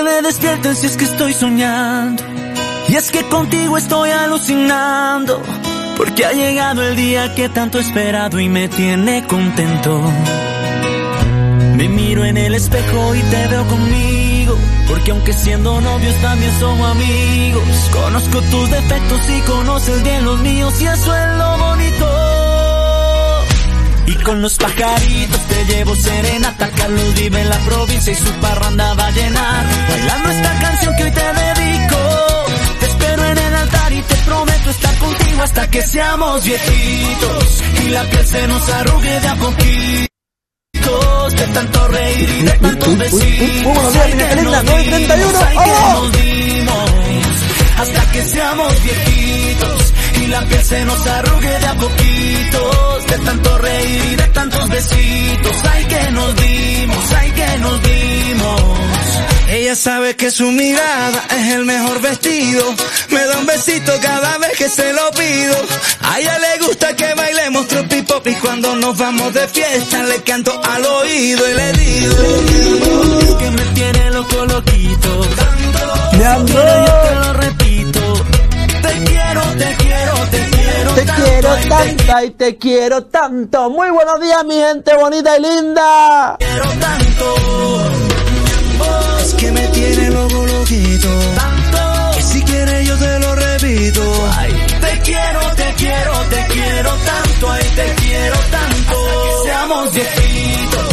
me despierten si es que estoy soñando. Y es que contigo estoy alucinando, porque ha llegado el día que tanto he esperado y me tiene contento. Me miro en el espejo y te veo conmigo, porque aunque siendo novios también somos amigos. Conozco tus defectos y conoces bien los míos, y eso es lo bonito. Y con los pajaritos te llevo serenata. Carlos vive en la provincia y su parranda va a llenar, bailando esta canción que hoy te dedico. Te espero en el altar y te prometo estar contigo hasta que seamos viejitos y la piel se nos arrugue de a poquito. De tanto reír y de tantos besitos. Buenos días, mi gente linda, 9:31. Hasta que seamos viejitos y la piel se nos arrugue de a poquitos. De tanto reír y de tantos besitos. Ay, que nos dimos, ay, que nos dimos. Ella sabe que su mirada es el mejor vestido. Me da un besito cada vez que se lo pido. A ella le gusta que bailemos tropi pop, y cuando nos vamos de fiesta le canto al oído y le digo que me tiene loco loquito. Mi amor, Yo te lo repito. Te quiero, te quiero, te quiero. te quiero tanto y te quiero tanto. Muy buenos días, mi gente bonita y linda. Te quiero tanto. es que me tiene loco loquito. Tanto. Que si quieres yo te lo repito. Ay, te quiero, te quiero, te quiero tanto. Ay, te quiero tanto. Hasta que seamos viejitos.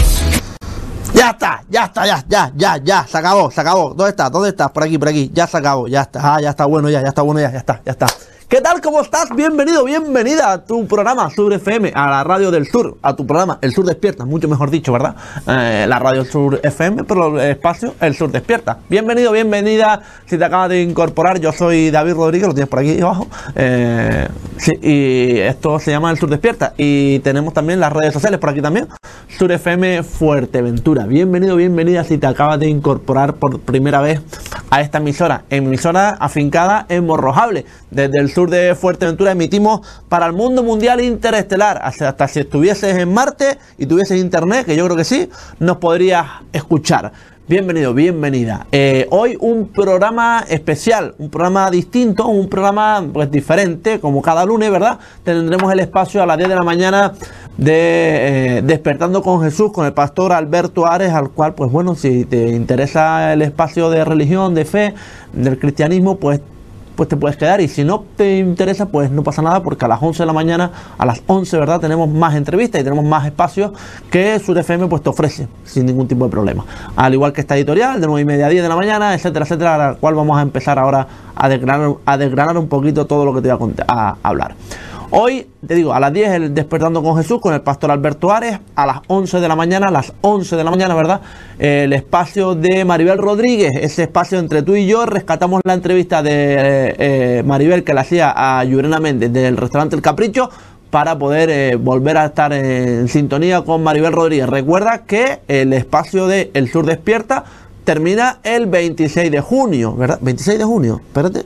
Ya, se acabó. ¿Dónde estás? Por aquí, ya se acabó, ya está, ya está bueno, ya está. ¿Qué tal? ¿Cómo estás? Bienvenido, bienvenida a tu programa Sur FM, a la radio del sur, a tu programa El Sur Despierta, mucho mejor dicho, ¿verdad? La radio Sur FM, pero el espacio El Sur Despierta. Bienvenido, bienvenida, si te acabas de incorporar, yo soy David Rodríguez, lo tienes por aquí abajo, sí, y esto se llama El Sur Despierta, y tenemos también las redes sociales por aquí también, Sur FM Fuerteventura. Bienvenido, bienvenida, si te acabas de incorporar por primera vez a esta emisora afincada en Morrojable, desde el sur de Fuerteventura emitimos para el mundo mundial interestelar. Hasta si estuvieses en Marte y tuvieses internet, que yo creo que sí, nos podrías escuchar. Bienvenido, bienvenida. Hoy un programa especial, un programa distinto, un programa pues diferente, como cada lunes, ¿verdad? Tendremos el espacio a las 10 de la mañana de Despertando con Jesús, con el pastor Alberto Ares, al cual, pues bueno, si te interesa el espacio de religión, de fe, del cristianismo, pues te puedes quedar, y si no te interesa, pues no pasa nada, porque a las 11 de la mañana, a las 11, ¿verdad?, tenemos más entrevistas y tenemos más espacios que Sur FM pues te ofrece sin ningún tipo de problema, al igual que esta editorial de 9:30 a 10 de la mañana, etcétera, etcétera, a la cual vamos a empezar ahora a desgranar un poquito todo lo que te voy a hablar. Hoy, te digo, a las 10 el Despertando con Jesús con el pastor Alberto Ares, a las 11 de la mañana, ¿verdad?, el espacio de Maribel Rodríguez, ese espacio entre tú y yo. Rescatamos la entrevista de Maribel que le hacía a Yurena Méndez del restaurante El Capricho, para poder volver a estar en sintonía con Maribel Rodríguez. Recuerda que el espacio de El Sur Despierta termina el 26 de junio, ¿verdad? 26 de junio,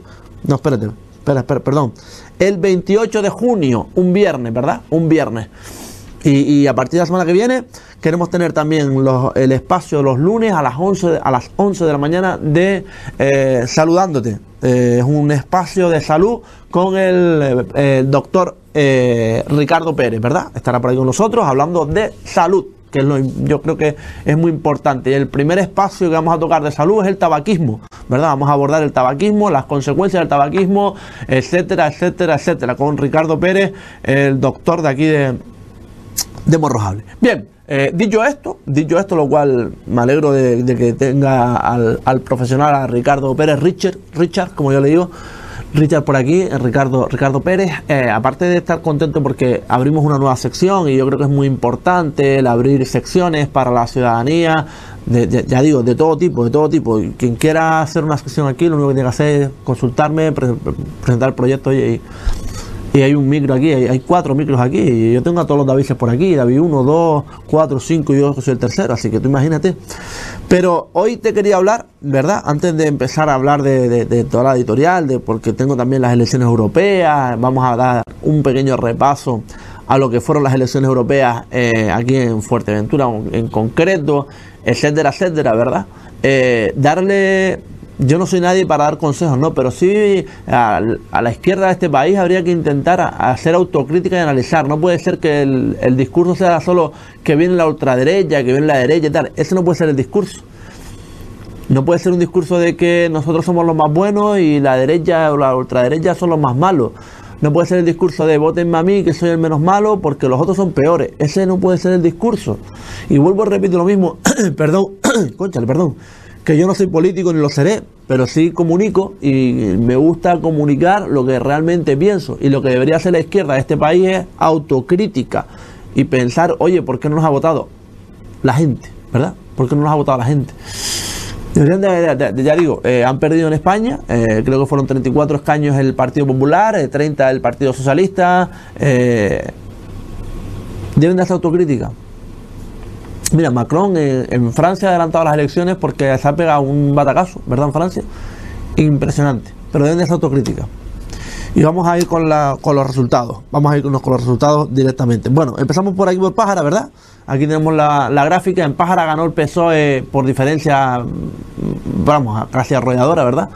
perdón. El 28 de junio, un viernes, ¿verdad? Un viernes. Y a partir de la semana que viene queremos tener también el espacio los lunes a las 11 de la mañana de Saludándote. Es un espacio de salud con el doctor Ricardo Pérez, ¿verdad? Estará por ahí con nosotros hablando de salud, que yo creo que es muy importante. Y el primer espacio que vamos a tocar de salud es el tabaquismo, ¿verdad? Vamos a abordar el tabaquismo, las consecuencias del tabaquismo, etcétera, con Ricardo Pérez, el doctor de aquí de Morrojable. Bien, dicho esto, lo cual me alegro de que tenga al profesional, a Ricardo Pérez, Richard, como yo le digo, Richard por aquí, Ricardo Pérez, aparte de estar contento porque abrimos una nueva sección, y yo creo que es muy importante el abrir secciones para la ciudadanía, ya digo, de todo tipo. Quien quiera hacer una sección aquí, lo único que tiene que hacer es consultarme, presentar el proyecto, y hay un micro aquí, hay 4 micros aquí, y yo tengo a todos los Davises por aquí, David 1, 2, 4, 5, y yo soy el tercero, así que tú imagínate. Pero hoy te quería hablar, ¿verdad?, antes de empezar a hablar de toda la editorial, porque tengo también las elecciones europeas, vamos a dar un pequeño repaso a lo que fueron las elecciones europeas aquí en Fuerteventura en concreto, etcétera, ¿verdad? darle... Yo no soy nadie para dar consejos, no, pero sí a la izquierda de este país habría que intentar hacer autocrítica y analizar. No puede ser que el discurso sea solo que viene la ultraderecha, que viene la derecha y tal. Ese no puede ser el discurso. No puede ser un discurso de que nosotros somos los más buenos y la derecha o la ultraderecha son los más malos. No puede ser el discurso de votenme a mí que soy el menos malo porque los otros son peores. Ese no puede ser el discurso. Y vuelvo a repetir lo mismo. Perdón, cónchale, perdón. Que yo no soy político ni lo seré, pero sí comunico y me gusta comunicar lo que realmente pienso. Y lo que debería hacer la izquierda de este país es autocrítica y pensar, oye, ¿por qué no nos ha votado la gente? ¿Verdad? ¿Por qué no nos ha votado la gente? Deberían ya digo, han perdido en España, creo que fueron 34 escaños el Partido Popular, 30 el Partido Socialista. Deben de hacer autocrítica. Mira, Macron en Francia ha adelantado las elecciones porque se ha pegado un batacazo, ¿verdad? En Francia, impresionante, pero deben de hacer autocrítica. Y vamos a ir con los resultados, vamos a irnos con los resultados directamente. Bueno, empezamos por aquí por Pájara, ¿verdad? Aquí tenemos la gráfica. En Pájara ganó el PSOE por diferencia, vamos, casi arrolladora, ¿verdad?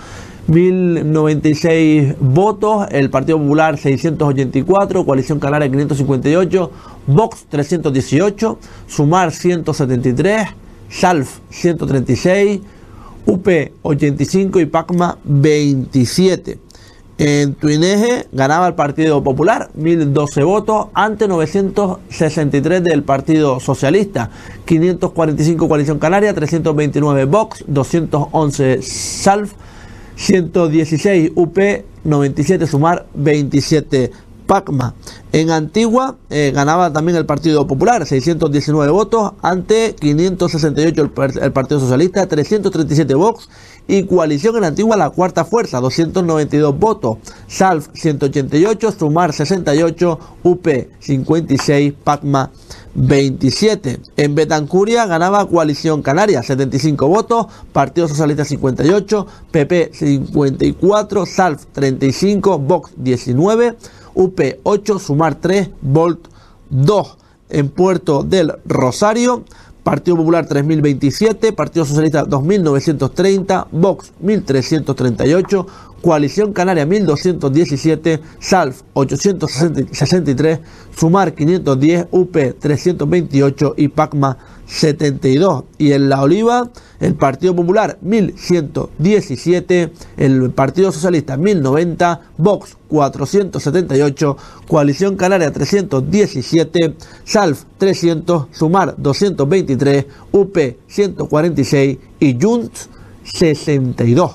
1096 votos, el Partido Popular 684, Coalición Canaria 558, Vox 318, Sumar 173, Salf 136, UP 85 y Pacma 27. En Tuineje ganaba el Partido Popular, 1012 votos, ante 963 del Partido Socialista, 545 Coalición Canaria, 329 Vox, 211 Salf, 116 UP, 97 Sumar, 27 Pacma. En Antigua ganaba también el Partido Popular, 619 votos, ante 568 el Partido Socialista, 337 Vox, y Coalición en Antigua la cuarta fuerza, 292 votos, Salf 188, Sumar 68, UP 56, Pacma 27. En Betancuria ganaba Coalición Canaria, 75 votos, Partido Socialista 58, PP 54, Salf 35, Vox 19, UP 8, Sumar 3, Volt 2. En Puerto del Rosario, Partido Popular 3027, Partido Socialista 2930, Vox 1338, Coalición Canaria 1217, Salf 863, Sumar 510, UP 328 y Pacma 72. Y en La Oliva, el Partido Popular 1117, el Partido Socialista 1090, Vox 478, Coalición Canaria 317, Salf 300, Sumar 223, UP 146 y Junts 62.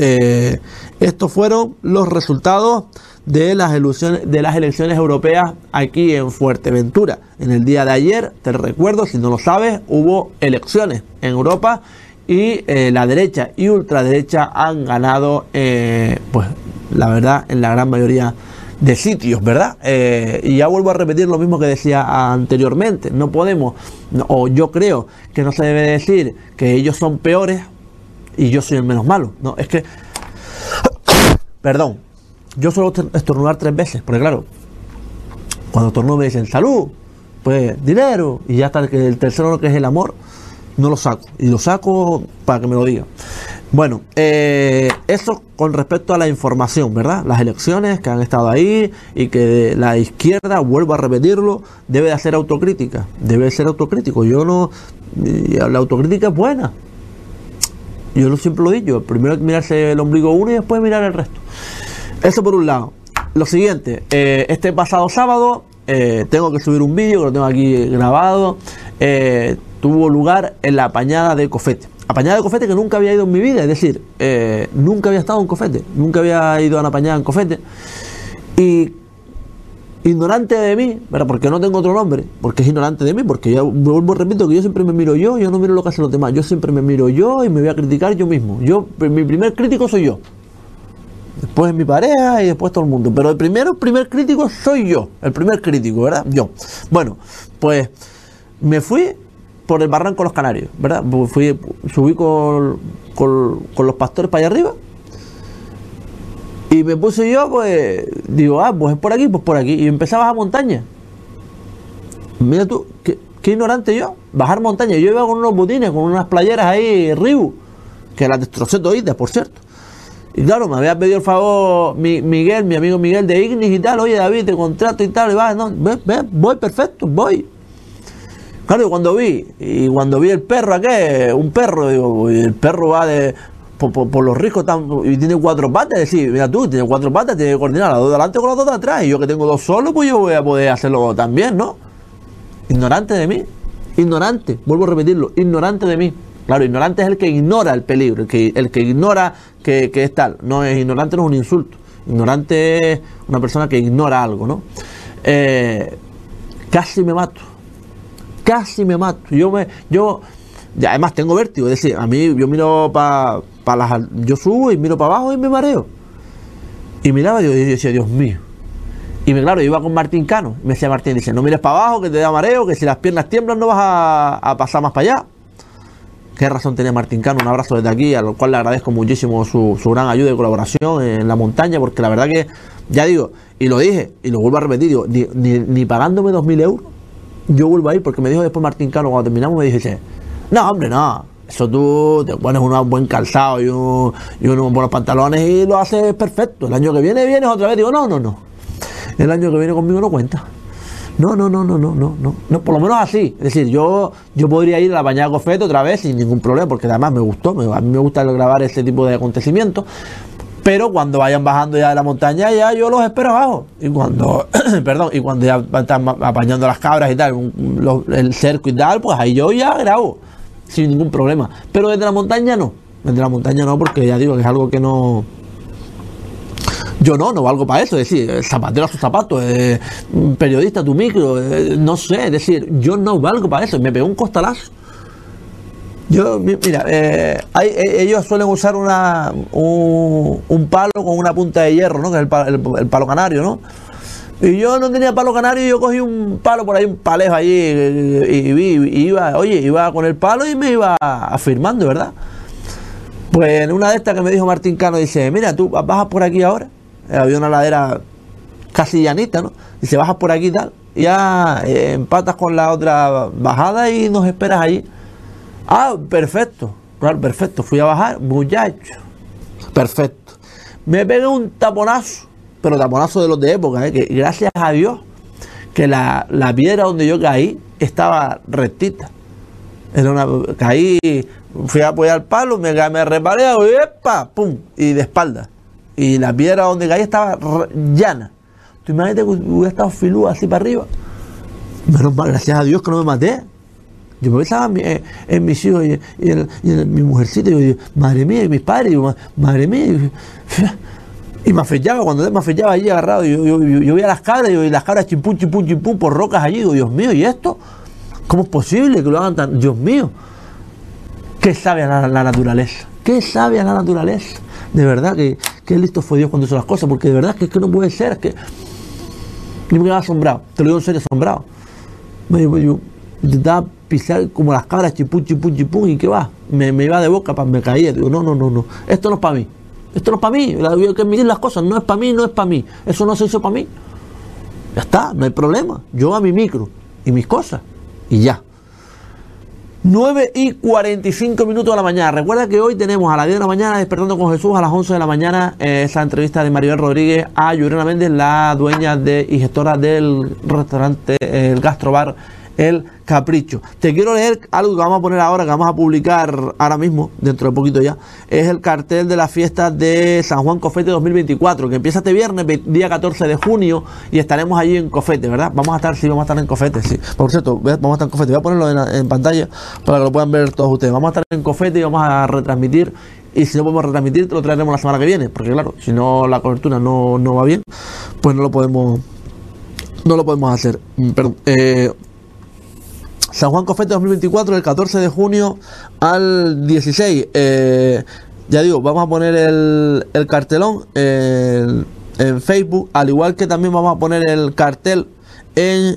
Estos fueron los resultados de las elecciones europeas aquí en Fuerteventura. En el día de ayer, te recuerdo, si no lo sabes, hubo elecciones en Europa y la derecha y ultraderecha han ganado, pues la verdad, en la gran mayoría de sitios, ¿verdad? Y ya vuelvo a repetir lo mismo que decía anteriormente. No podemos, o yo creo que no se debe decir que ellos son peores y yo soy el menos malo. No, es que... Perdón. Yo suelo estornudar 3 veces, porque claro, cuando estornudo me dicen salud, pues dinero, y ya está el tercero, que es el amor, no lo saco. Y lo saco para que me lo digan. Bueno, eso con respecto a la información, ¿verdad? Las elecciones que han estado ahí y que la izquierda, vuelvo a repetirlo, debe de hacer autocrítica. Debe de ser autocrítico. Yo no... La autocrítica es buena. Yo siempre lo he dicho, primero hay que mirarse el ombligo uno y después mirar el resto. Eso por un lado. Lo siguiente, este pasado sábado tengo que subir un vídeo que lo tengo aquí grabado. Tuvo lugar en la Apañada de Cofete. Apañada de Cofete que nunca había ido en mi vida, es decir, nunca había estado en Cofete, nunca había ido a una Apañada en Cofete. Y ignorante de mí, ¿verdad? Porque no tengo otro nombre, porque es ignorante de mí, porque yo vuelvo, repito, que yo siempre me miro yo no miro lo que hacen los demás, yo siempre me miro yo y me voy a criticar yo mismo. Mi primer crítico soy yo, después mi pareja y después todo el mundo, pero el primer crítico soy yo, el primer crítico, ¿verdad? Yo. Bueno, pues me fui por el Barranco de los Canarios, ¿verdad? Subí con los pastores para allá arriba. Y me puse yo, pues, digo, pues es por aquí, pues por aquí. Y empecé a bajar montaña. Mira tú, qué ignorante yo. Bajar montaña. Yo iba con unos botines, con unas playeras ahí, Ribu. que las destrocé toditas, por cierto. Y claro, me había pedido el favor Miguel, mi amigo Miguel de Ignis y tal. Oye, David, te contrato y tal. Y va, no, voy, perfecto, voy. Claro, y cuando vi el perro aquel, un perro, digo, el perro va por los riscos y tiene 4 patas. Es decir, mira tú, tiene 4 patas, tiene que coordinar las 2 de delante con las 2 de atrás. Y yo que tengo 2 solos, pues yo voy a poder hacerlo también, ¿no? Ignorante de mí. Ignorante, vuelvo a repetirlo, ignorante de mí. Claro, ignorante es el que ignora el peligro, el que ignora que es tal. No es ignorante, no es un insulto. Ignorante es una persona que ignora algo, ¿no? Casi me mato. Yo además tengo vértigo, es decir, a mí yo miro yo subo y miro para abajo y me mareo. Y miraba y yo decía, Dios mío. Y claro, yo iba con Martín Cano. Me decía Martín, dice, no mires para abajo que te da mareo, que si las piernas tiemblan no vas a pasar más para allá. Qué razón tenía Martín Cano, un abrazo desde aquí, a lo cual le agradezco muchísimo su gran ayuda y colaboración en la montaña, porque la verdad que, ya digo, y lo dije, y lo vuelvo a repetir, digo, ni pagándome 2.000 euros, yo vuelvo a ir, porque me dijo después Martín Cano, cuando terminamos, me dice, no, hombre, no, eso tú te pones un buen calzado y unos buenos pantalones y lo haces perfecto. El año que vienes otra vez. Digo, no. El año que viene conmigo no cuenta. No, por lo menos así. Es decir, yo podría ir a la Bañada Cofete otra vez sin ningún problema, porque además me gustó. A mí me gusta grabar este tipo de acontecimientos. Pero cuando vayan bajando ya de la montaña, ya yo los espero abajo. Y cuando ya están apañando las cabras y tal, el cerco y tal, pues ahí yo ya grabo sin ningún problema. Pero desde la montaña no. Desde la montaña no, porque ya digo que es algo que no... Yo no valgo para eso. Es decir, zapatero a sus zapatos, periodista tu micro, no sé. Es decir, yo no valgo para eso. Me pegó un costalazo. Mira, ellos suelen usar un palo con una punta de hierro, ¿no? Que es el palo canario, ¿no? Y yo no tenía palo canario, yo cogí un palo por ahí, un palejo allí, y iba con el palo y me iba afirmando, ¿verdad? Pues en una de estas que me dijo Martín Cano, dice, mira, tú bajas por aquí ahora. Había una ladera casi llanita, ¿no? Dice, bajas por aquí y tal, ya empatas con la otra bajada y nos esperas allí. Ah, perfecto, claro, perfecto. Fui a bajar, muchacho, perfecto. Me pegué un taponazo, pero taponazo de los de época, que gracias a Dios que la piedra donde yo caí estaba rectita. Caí, fui a apoyar el palo, me reparé, y ¡epa! ¡Pum! Y de espalda. Y la piedra donde caí estaba llana. Tú imagínate que hubiera estado filúa así para arriba. Menos mal, gracias a Dios que no me maté. Yo me pensaba en mis hijos y en mi mujercita, y yo, madre mía, y mis padres, digo, madre mía. Y me afechaba, cuando me afechaba allí agarrado, yo veía las cabras, y las cabras chimpum, por rocas allí, digo, Dios mío, ¿y esto? ¿Cómo es posible que lo hagan tan? Dios mío, qué sabia la naturaleza, qué sabia la naturaleza. De verdad que listo fue Dios cuando hizo las cosas, porque de verdad que es que no puede ser, es que yo me quedaba asombrado, te lo digo en serio, asombrado. Yo intentaba pisar como las cabras, chimpum, y qué va, me iba de boca, me caía, digo, no, esto no es para mí. Esto no es para mí, hay que medir las cosas, no es para mí, eso no se hizo para mí. Ya está, no hay problema, yo a mi micro y mis cosas, y ya. 9:45 de la mañana. Recuerda que hoy tenemos a las 10 de la mañana Despertando con Jesús, a las 11 de la mañana esa entrevista de Maribel Rodríguez a Yurena Méndez, la dueña y gestora del restaurante, el gastrobar El Capricho. Te quiero leer algo que vamos a poner ahora, que vamos a publicar ahora mismo, dentro de poquito ya. Es el cartel de la fiesta de San Juan Cofete 2024, que empieza este viernes, día 14 de junio, y estaremos allí en Cofete, ¿verdad? Vamos a estar en Cofete, sí. Por cierto, vamos a estar en Cofete. Voy a ponerlo en pantalla para que lo puedan ver todos ustedes. Vamos a estar en Cofete y vamos a retransmitir. Y si no podemos retransmitir, te lo traeremos la semana que viene, porque claro, si no la cobertura no va bien, pues no lo podemos hacer. Perdón. San Juan Cofete 2024, del 14 de junio al 16. Ya digo, vamos a poner el cartelón en Facebook, al igual que también vamos a poner el cartel en...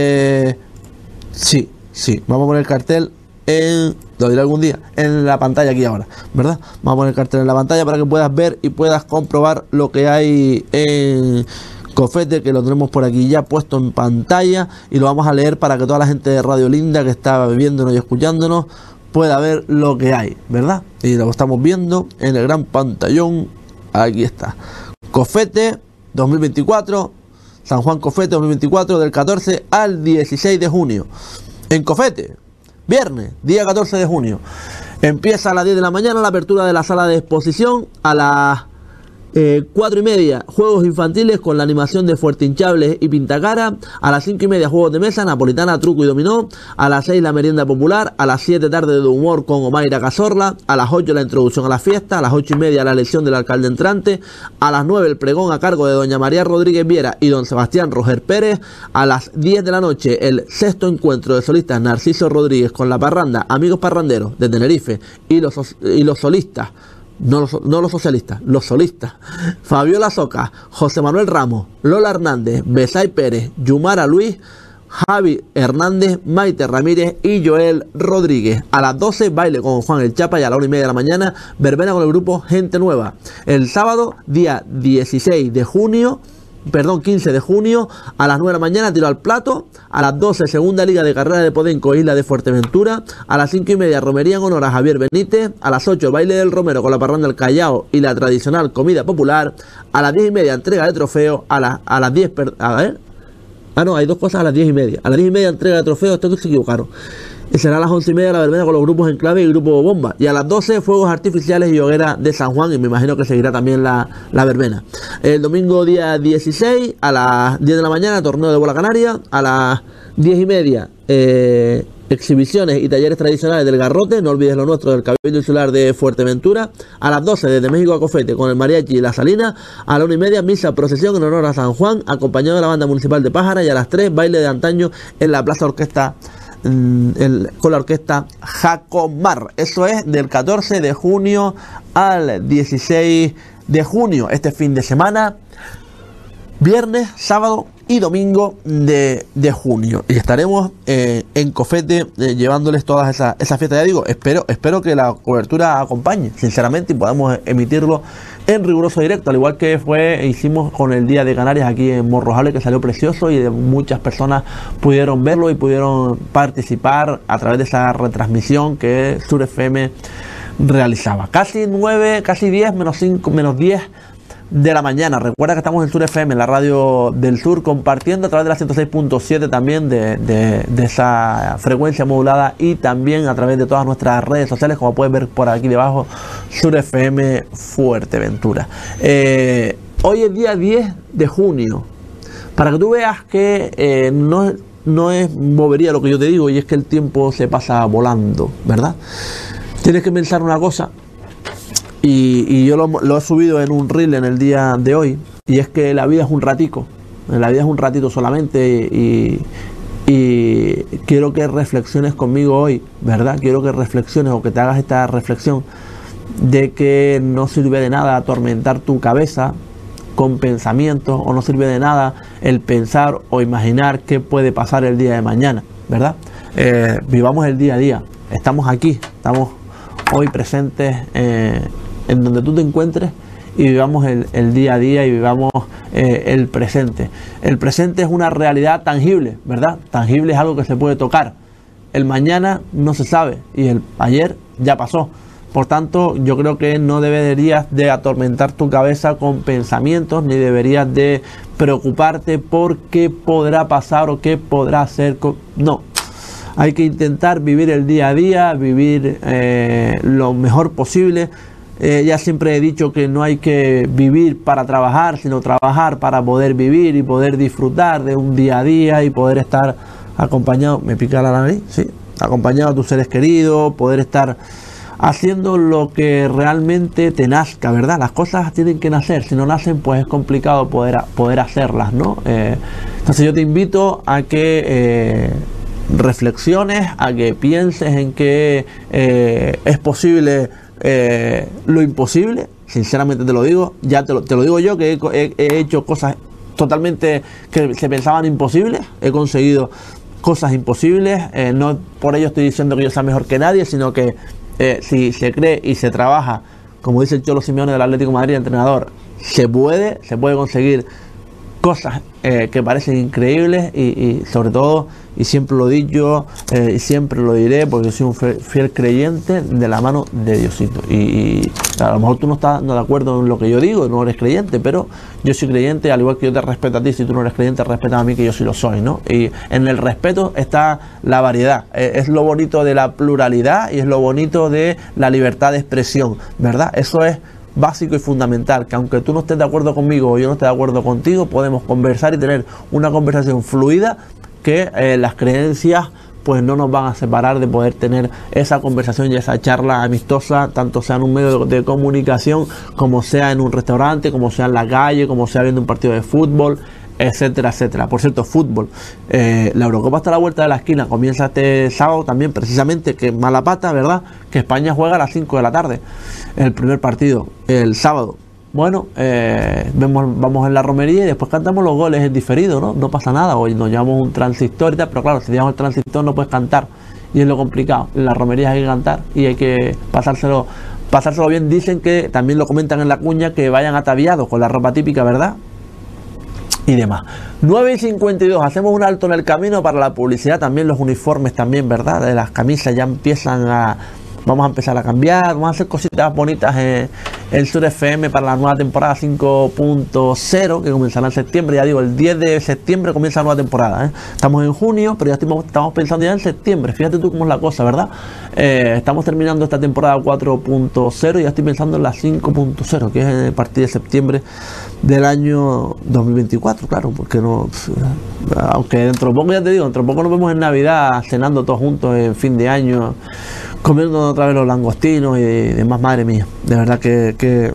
vamos a poner el cartel lo diré algún día, en la pantalla aquí ahora, ¿verdad? Vamos a poner el cartel en la pantalla para que puedas ver y puedas comprobar lo que hay en Cofete, que lo tenemos por aquí ya puesto en pantalla y lo vamos a leer para que toda la gente de Radio Linda que está viéndonos y escuchándonos pueda ver lo que hay, ¿verdad? Y lo estamos viendo en el gran pantallón. Aquí está. Cofete 2024, San Juan Cofete 2024, del 14 al 16 de junio. En Cofete, viernes, día 14 de junio. Empieza a las 10 de la mañana la apertura de la sala de exposición. A las 4:30, juegos infantiles con la animación de Fuerte Hinchables y Pintacara. A las 5:30, juegos de mesa, napolitana, truco y dominó. A las 6, la merienda popular. A las 7, tarde de humor con Omaira Cazorla. A las 8, la introducción a la fiesta. A las 8:30, la elección del alcalde entrante. A las 9, el pregón a cargo de doña María Rodríguez Viera y don Sebastián Roger Pérez. A las 10 de la noche, el sexto encuentro de solistas Narciso Rodríguez con la parranda Amigos Parranderos de Tenerife y los solistas. No los socialistas, los solistas. Fabiola Soca, José Manuel Ramos, Lola Hernández, Besay Pérez, Yumara Luis, Javi Hernández, Maite Ramírez y Joel Rodríguez. A las 12, baile con Juan el Chapa y a la 1:30 de la mañana, verbena con el grupo Gente Nueva. El sábado, día 15 de junio, a las 9 de la mañana, tiro al plato. A las 12, segunda liga de carrera de Podenco, Isla de Fuerteventura. A las 5:30, romería en honor a Javier Benítez. A las 8, baile del Romero con la parranda del Callao y la tradicional comida popular. A las 10:30, entrega de trofeo. A las 10, hay dos cosas a las 10:30. A las 10:30, entrega de trofeo, esto se equivocaron. Y será a las 11:30 la verbena con los grupos Enclave y Grupo Bomba. Y a las 12, fuegos artificiales y hoguera de San Juan. Y me imagino que seguirá también la verbena. El domingo día 16, a las 10 de la mañana, torneo de bola canaria. A las 10:30, exhibiciones y talleres tradicionales del Garrote. No olvides lo nuestro del Cabildo Insular de Fuerteventura. A las 12, desde México a Cofete con el mariachi y la Salina. A la 1:30, misa procesión en honor a San Juan, acompañado de la banda municipal de Pájara. Y a las 3, baile de antaño en la Plaza Orquesta con la orquesta Jacomar. Eso es del 14 de junio al 16 de junio, este fin de semana, viernes, sábado y domingo de junio. Y estaremos en Cofete llevándoles todas esas fiestas. Ya digo, espero que la cobertura acompañe, sinceramente, y podamos emitirlo en riguroso directo, al igual que hicimos con el Día de Canarias aquí en Morrojable, que salió precioso y muchas personas pudieron verlo y pudieron participar a través de esa retransmisión que Sur FM realizaba. Casi 9, casi 10, menos 5, menos 10 de la mañana. Recuerda que estamos en Sur FM, en la radio del sur, compartiendo a través de la 106.7 también de esa frecuencia modulada, y también a través de todas nuestras redes sociales, como puedes ver por aquí debajo, Sur FM Fuerteventura. Hoy es día 10 de junio, para que tú veas que no es bobería lo que yo te digo, y es que el tiempo se pasa volando, ¿verdad? Tienes que pensar una cosa, y yo lo he subido en un reel en el día de hoy, y es que la vida es un ratico, solamente, y quiero que reflexiones conmigo hoy, ¿verdad? Quiero que reflexiones, o que te hagas esta reflexión de que no sirve de nada atormentar tu cabeza con pensamientos, o no sirve de nada el pensar o imaginar qué puede pasar el día de mañana, ¿verdad? Vivamos el día a día. Estamos aquí, estamos hoy presentes en donde tú te encuentres, y vivamos el día a día, y vivamos el presente. El presente es una realidad tangible, ¿verdad? Tangible es algo que se puede tocar. El mañana no se sabe, y el ayer ya pasó. Por tanto, yo creo que no deberías de atormentar tu cabeza con pensamientos, ni deberías de preocuparte por qué podrá pasar o qué podrá hacer. No, hay que intentar vivir el día a día, vivir lo mejor posible. Ya siempre he dicho que no hay que vivir para trabajar, sino trabajar para poder vivir y poder disfrutar de un día a día, y poder estar acompañado, me pica la nariz, sí, acompañado a tus seres queridos, poder estar haciendo lo que realmente te nazca, ¿verdad? Las cosas tienen que nacer, si no nacen, pues es complicado poder hacerlas, ¿no? Entonces yo te invito a que reflexiones, a que pienses en que es posible lo imposible. Sinceramente te lo digo, ya te lo digo yo, que he hecho cosas totalmente que se pensaban imposibles, he conseguido cosas imposibles. No por ello estoy diciendo que yo sea mejor que nadie, sino que si se cree y se trabaja, como dice el Cholo Simeone del Atlético de Madrid, entrenador, se puede conseguir cosas que parecen increíbles y sobre todo, y siempre lo he dicho y siempre lo diré, porque soy un fiel creyente de la mano de Diosito. Y a lo mejor tú no estás de acuerdo en lo que yo digo, no eres creyente, pero yo soy creyente, al igual que yo te respeto a ti. Si tú no eres creyente, respeta a mí, que yo sí lo soy, ¿no? Y en el respeto está la variedad, es lo bonito de la pluralidad y es lo bonito de la libertad de expresión, ¿verdad? Eso es básico y fundamental, que aunque tú no estés de acuerdo conmigo o yo no esté de acuerdo contigo, podemos conversar y tener una conversación fluida, que las creencias pues no nos van a separar de poder tener esa conversación y esa charla amistosa, tanto sea en un medio de comunicación, como sea en un restaurante, como sea en la calle, como sea viendo un partido de fútbol, etcétera, etcétera. Por cierto, fútbol, la Eurocopa está a la vuelta de la esquina, comienza este sábado también, precisamente, que mala pata, ¿verdad? Que España juega a las 5 de la tarde, el primer partido, el sábado. Bueno, vamos en la romería y después cantamos los goles en diferido, ¿no? No pasa nada, hoy nos llevamos un transistor y tal, pero claro, si llevamos el transistor no puedes cantar, y es lo complicado. En las romerías hay que cantar y hay que pasárselo bien. Dicen que, también lo comentan en la cuña, que vayan ataviados con la ropa típica, ¿verdad? Y demás. 9:52, hacemos un alto en el camino para la publicidad, también los uniformes también, ¿verdad? De las camisas ya vamos a empezar a cambiar, vamos a hacer cositas bonitas en Sur FM para la nueva temporada 5.0, que comenzará en septiembre. Ya digo, el 10 de septiembre comienza la nueva temporada, ¿eh? Estamos en junio, pero ya estamos pensando ya en septiembre. Fíjate tú cómo es la cosa, ¿verdad? Estamos terminando esta temporada 4.0 y ya estoy pensando en la 5.0, que es a partir de septiembre del año 2024, claro, porque no, aunque dentro de poco, ya te digo, dentro de poco nos vemos en Navidad cenando todos juntos en fin de año, comiendo otra vez los langostinos y demás. Madre mía, de verdad que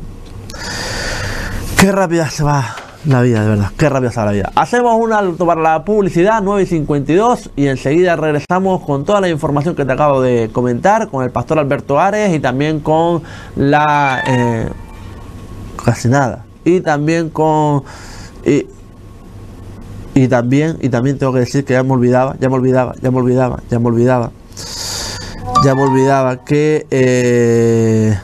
qué rápida se va la vida, de verdad, qué rápida se va la vida. Hacemos un alto para la publicidad, 9:52, y enseguida regresamos con toda la información que te acabo de comentar, con el pastor Alberto Ares y también con la casi nada, y también con y también tengo que decir que ya me olvidaba que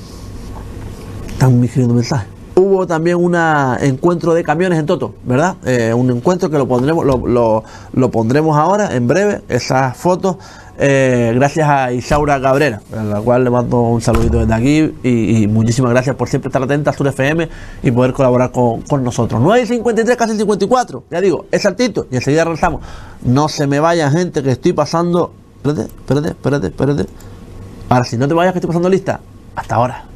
están escribiendo mensajes. Hubo también un encuentro de camiones en Toto, ¿verdad? Un encuentro que lo pondremos ahora, en breve, esas fotos, gracias a Isaura Cabrera, a la cual le mando un saludito desde aquí, y muchísimas gracias por siempre estar atenta a Sur FM y poder colaborar con nosotros. 9:53, casi 54, ya digo, es saltito y enseguida regresamos. No se me vayan, gente, que estoy pasando. Espérate. Ahora sí, no te vayas, que estoy pasando lista. Hasta ahora.